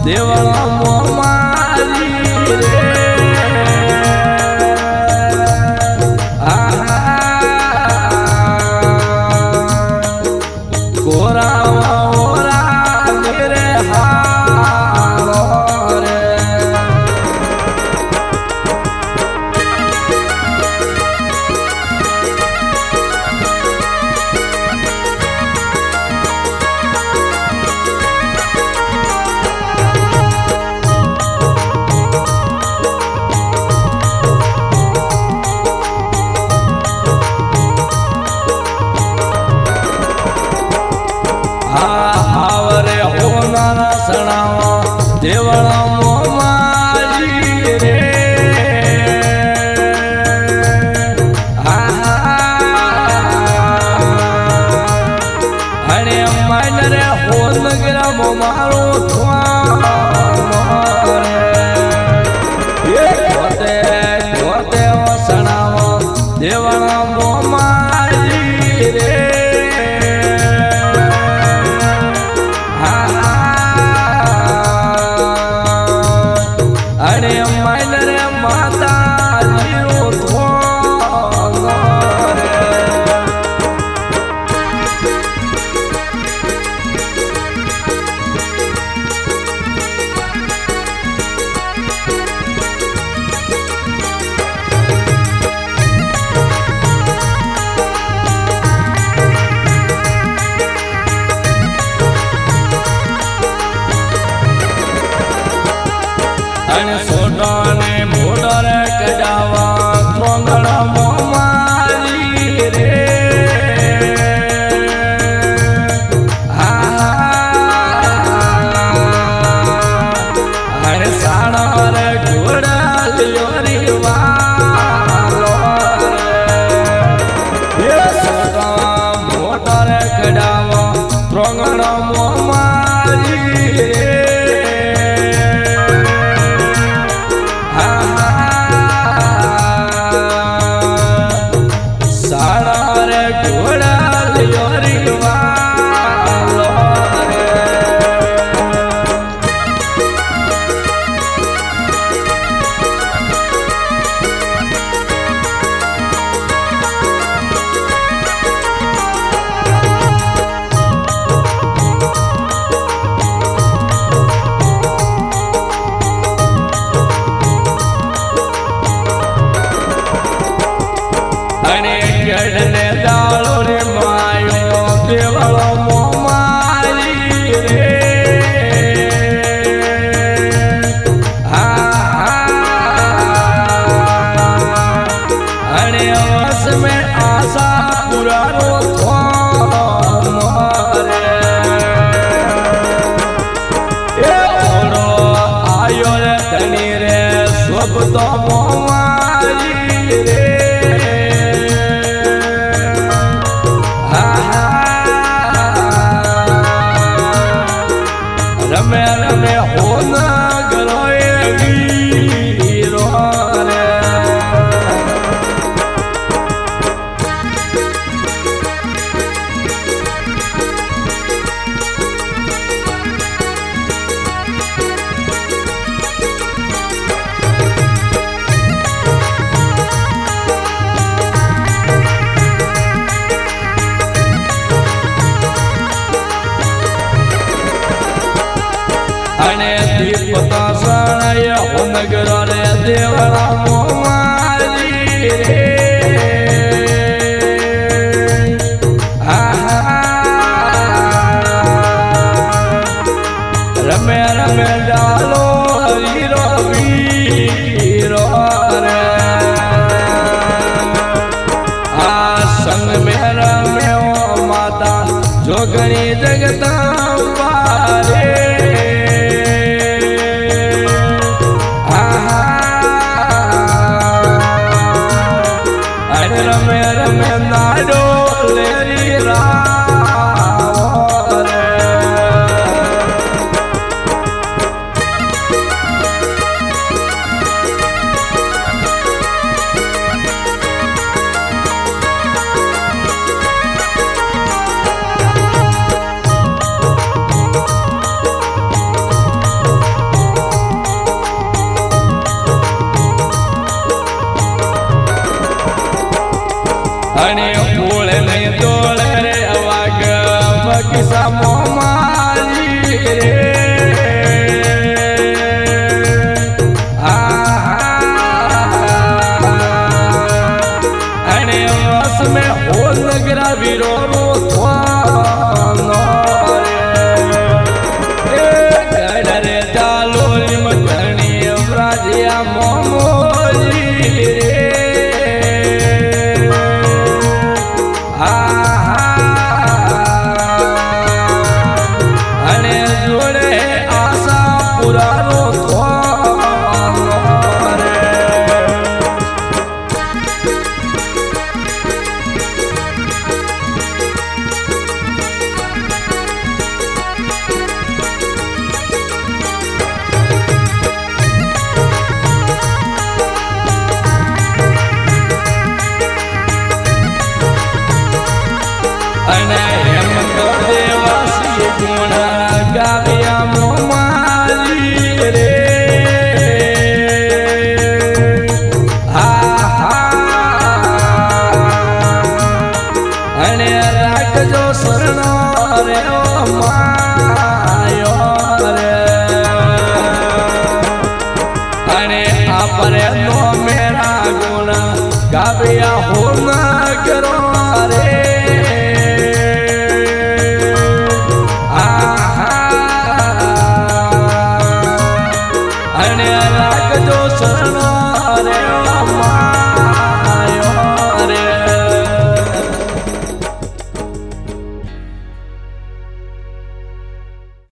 देवळा मोमारी रे कोरा ओरा मेरे हारो रे आवरे होना सणावा देवळा मोमारी रे अरे मन रे होन गिरा मारो रे होते सणावा देवळा मोमारी रे अरे मन रे माता जीरो अने सोडा ने मोटर कजावा त्रोंगड़ा मोमारी रे अरे साड़ा रे घोड़ा लियोरी वालो रे सोडा मोटर कजावा त्रोंगड़ा मोमारी रे ने डालो रे मायो देवळा मोमारी रे अरे वस में आशा पुरानो रे ए ओरो आयो रे धनी रे सब तो मोमारी रे रमे रमे होना गरोए वीरो रे अने दीपता सणय होनगर रे देवळा मोमारी रे रमे रमे डालो हीरो वीरो रे आ संग में रमे माता जोगणी जगदम्बा रे रमे रमे नाडो लेरी राव रे અને ઓળે ને દોળે રે વાગ બગીચા મોમાલી રે અને વસ મે હોલ નગરા વીરો રો થવાનો રે ગઢ રે ચાલો મધણી વ્રાજિયા મોમોલી રે અને જોડે આશા પુરાનો થવાનો રે અને હેમંત દેવાસી ગુણ ગાવ્યા મોમાલી રે અને રાખજો શરણો રે માયો રે અને આ પરે નો મેરા ગુણ ગાવ્યા હો ન કરો